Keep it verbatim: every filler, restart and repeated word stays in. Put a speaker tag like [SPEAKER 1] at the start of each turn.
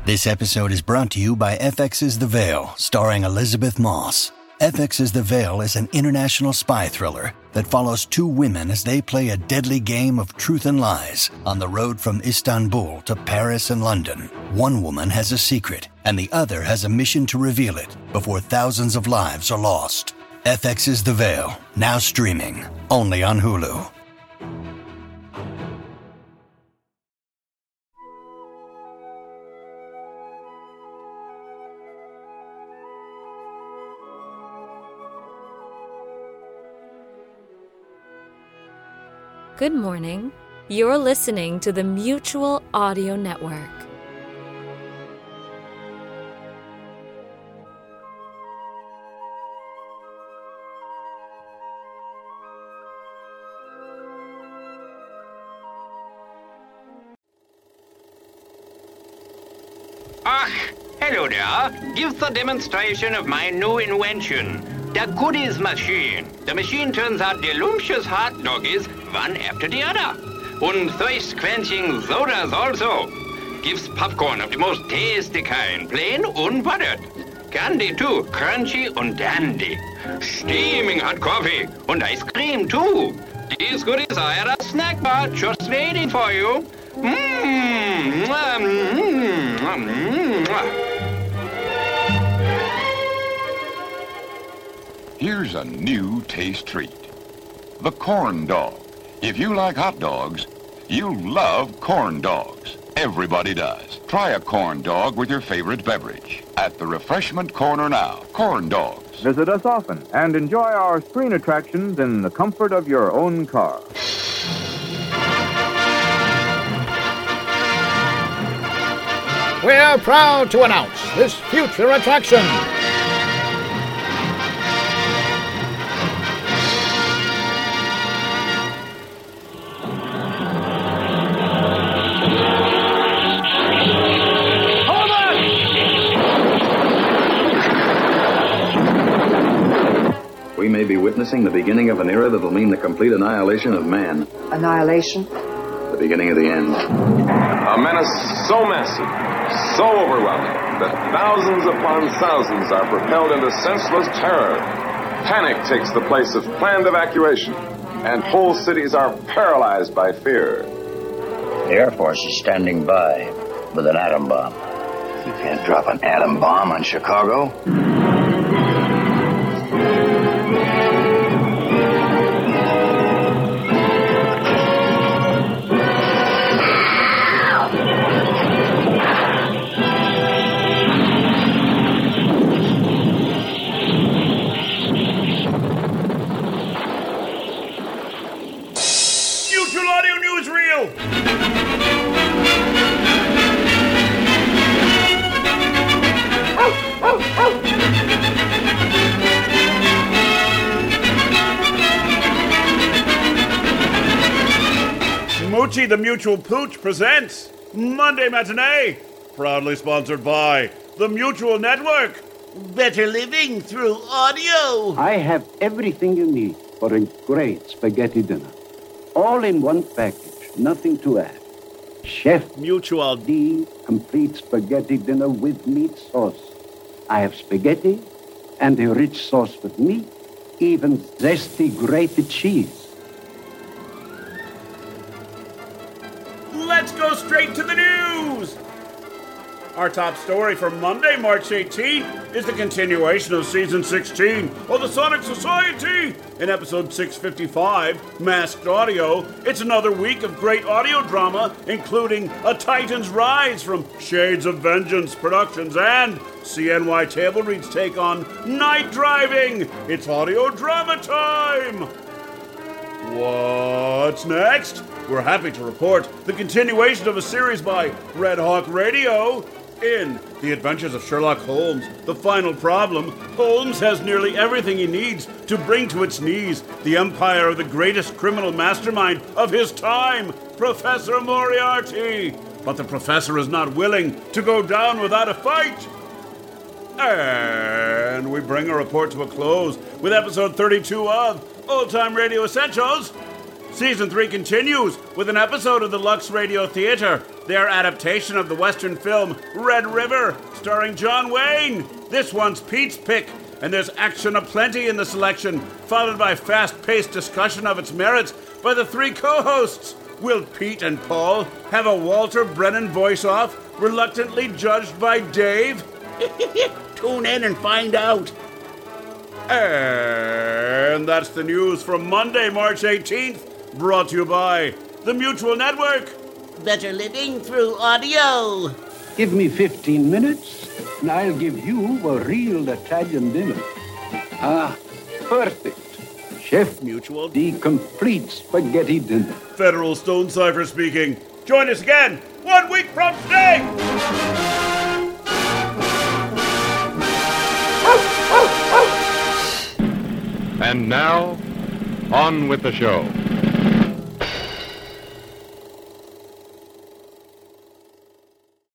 [SPEAKER 1] This episode is brought to you by F X's The Veil, starring Elizabeth Moss. F X's The Veil is an international spy thriller that follows two women as they play a deadly game of truth and lies on the road from Istanbul to Paris and London. One woman has a secret, and the other has a mission to reveal it before thousands of lives are lost. F X's The Veil, now streaming, only on Hulu.
[SPEAKER 2] Good morning. You're listening to the Mutual Audio Network.
[SPEAKER 3] Ach, hello there. Give the demonstration of my new invention, the goodies machine. The machine turns out delicious hot doggies one after the other. And thirst-quenching sodas also. Gives popcorn of the most tasty kind, plain unbuttered. Candy too, crunchy and dandy. Steaming hot coffee and ice cream too. These goodies are at a snack bar just waiting for you. Mmm, mmm, mmm, mmm.
[SPEAKER 4] Here's a new taste treat. The corn dog. If you like hot dogs, you'll love corn dogs. Everybody does. Try a corn dog with your favorite beverage. At the refreshment corner now, corn dogs.
[SPEAKER 5] Visit us often and enjoy our screen attractions in the comfort of your own car.
[SPEAKER 6] We're proud to announce this future attraction.
[SPEAKER 7] We may be witnessing the beginning of an era that will mean the complete annihilation of man.
[SPEAKER 8] Annihilation?
[SPEAKER 7] The beginning of the end.
[SPEAKER 9] A menace so massive, so overwhelming, that thousands upon thousands are propelled into senseless terror. Panic takes the place of planned evacuation, and whole cities are paralyzed by fear.
[SPEAKER 10] The Air Force is standing by with an atom bomb. You can't drop an atom bomb on Chicago.
[SPEAKER 11] Moochie the Mutual Pooch presents Monday Matinee, proudly sponsored by the Mutual Network. Better living through audio.
[SPEAKER 12] I have everything you need for a great spaghetti dinner. All in one package, nothing to add. Chef
[SPEAKER 11] Mutual
[SPEAKER 12] D complete spaghetti dinner with meat sauce. I have spaghetti and a rich sauce with meat, even zesty grated cheese.
[SPEAKER 11] Let's go straight to the news! Our top story for Monday, March eighteenth, is the continuation of Season sixteen of the Sonic Society. In Episode six fifty-five, Masked Audio, it's another week of great audio drama, including A Titan's Rise from Shades of Vengeance Productions and C N Y Table Read's take on Night Driving. It's audio drama time! What's next? We're happy to report the continuation of a series by Red Hawk Radio. In The Adventures of Sherlock Holmes, The Final Problem, Holmes has nearly everything he needs to bring to its knees the empire of the greatest criminal mastermind of his time, Professor Moriarty. But the professor is not willing to go down without a fight. And we bring our report to a close with episode thirty-two of Old Time Radio Essentials. Season three continues with an episode of the Lux Radio Theater, their adaptation of the Western film Red River, starring John Wayne. This one's Pete's pick, and there's action aplenty in the selection, followed by fast-paced discussion of its merits by the three co-hosts. Will Pete and Paul have a Walter Brennan voice-off, reluctantly judged by Dave? Tune in and find out. And that's the news from Monday, March eighteenth, brought to you by the Mutual Network.
[SPEAKER 8] Better living through audio.
[SPEAKER 12] Give me fifteen minutes, and I'll give you a real Italian dinner. Ah, perfect. Chef Mutual, the complete spaghetti dinner.
[SPEAKER 11] Federal Stone Cipher speaking. Join us again one week from today.
[SPEAKER 13] And now, on with the show.